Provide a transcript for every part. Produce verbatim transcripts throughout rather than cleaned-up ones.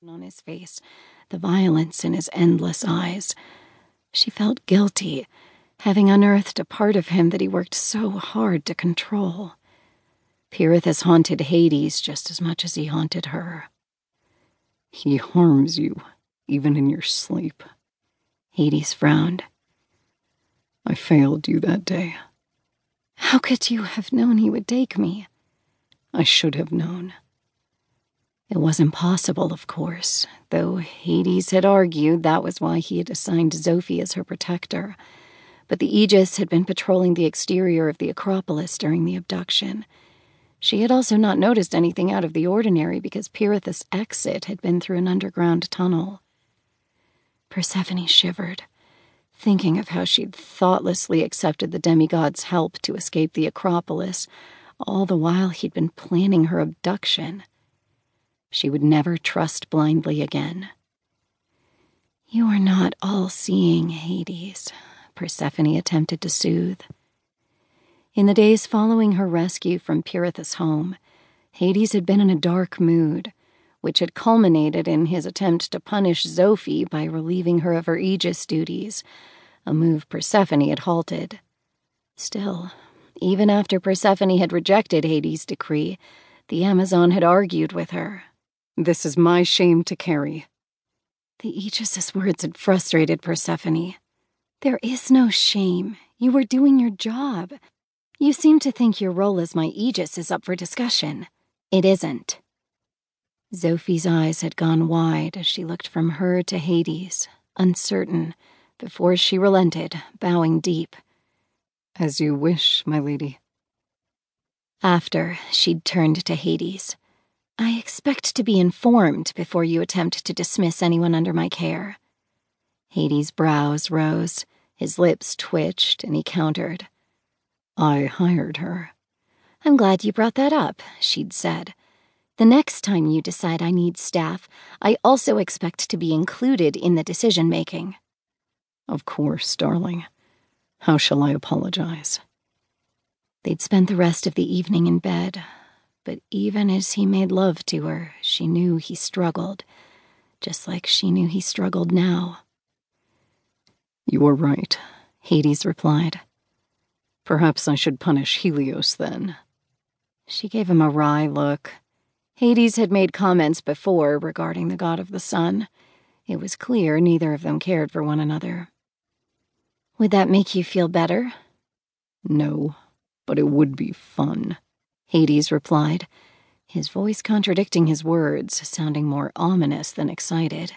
on his face, the violence in his endless eyes. She felt guilty, having unearthed a part of him that he worked so hard to control. Pirithous haunted Hades just as much as he haunted her. He harms you, even in your sleep. Hades frowned. I failed you that day. How could you have known he would take me? I should have known. It was impossible, of course, though Hades had argued that was why he had assigned Zophie as her protector. But the Aegis had been patrolling the exterior of the Acropolis during the abduction. She had also not noticed anything out of the ordinary because Pirithous' exit had been through an underground tunnel. Persephone shivered, thinking of how she'd thoughtlessly accepted the demigod's help to escape the Acropolis, all the while he'd been planning her abduction. She would never trust blindly again. You are not all-seeing, Hades, Persephone attempted to soothe. In the days following her rescue from Pirithous' home, Hades had been in a dark mood, which had culminated in his attempt to punish Zophie by relieving her of her Aegis duties, a move Persephone had halted. Still, even after Persephone had rejected Hades' decree, the Amazon had argued with her. This is my shame to carry. The Aegis' words had frustrated Persephone. There is no shame. You were doing your job. You seem to think your role as my Aegis is up for discussion. It isn't. Zophie's eyes had gone wide as she looked from her to Hades, uncertain, before she relented, bowing deep. As you wish, my lady. After, she'd turned to Hades. I expect to be informed before you attempt to dismiss anyone under my care. Hades' brows rose, his lips twitched, and he countered. I hired her. I'm glad you brought that up, she'd said. The next time you decide I need staff, I also expect to be included in the decision-making. Of course, darling. How shall I apologize? They'd spent the rest of the evening in bed, but even as he made love to her, she knew he struggled, just like she knew he struggled now. You are right, Hades replied. Perhaps I should punish Helios then. She gave him a wry look. Hades had made comments before regarding the god of the sun. It was clear neither of them cared for one another. Would that make you feel better? No, but it would be fun, Hades replied, his voice contradicting his words, sounding more ominous than excited.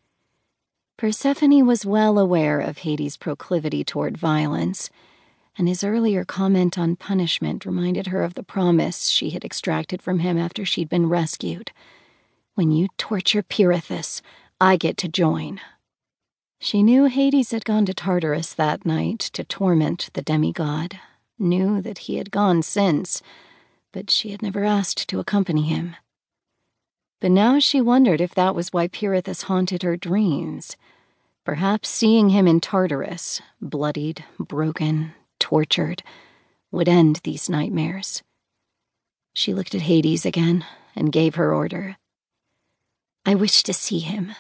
Persephone was well aware of Hades' proclivity toward violence, and his earlier comment on punishment reminded her of the promise she had extracted from him after she'd been rescued. When you torture Pirithous, I get to join. She knew Hades had gone to Tartarus that night to torment the demigod, knew that he had gone since, but she had never asked to accompany him. But now she wondered if that was why Pirithous haunted her dreams. Perhaps seeing him in Tartarus, bloodied, broken, tortured, would end these nightmares. She looked at Hades again and gave her order. I wish to see him.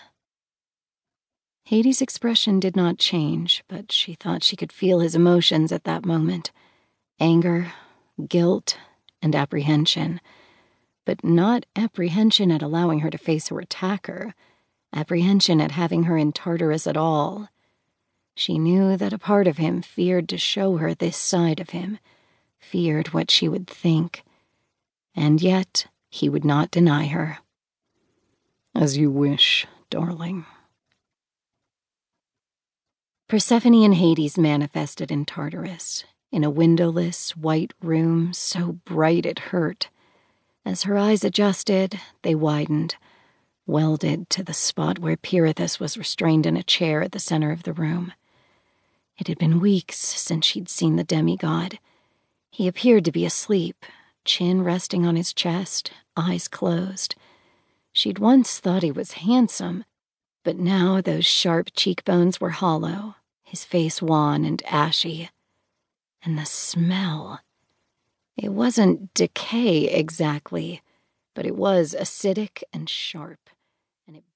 Hades' expression did not change, but she thought she could feel his emotions at that moment. Anger, guilt, and apprehension. But not apprehension at allowing her to face her attacker. Apprehension at having her in Tartarus at all. She knew that a part of him feared to show her this side of him, feared what she would think. And yet, he would not deny her. As you wish, darling. Persephone and Hades manifested in Tartarus, in a windowless, white room so bright it hurt. As her eyes adjusted, they widened, welded to the spot where Pirithous was restrained in a chair at the center of the room. It had been weeks since she'd seen the demigod. He appeared to be asleep, chin resting on his chest, eyes closed. She'd once thought he was handsome, but now those sharp cheekbones were hollow, his face wan and ashy. And the smell. It wasn't decay exactly, but it was acidic and sharp, and it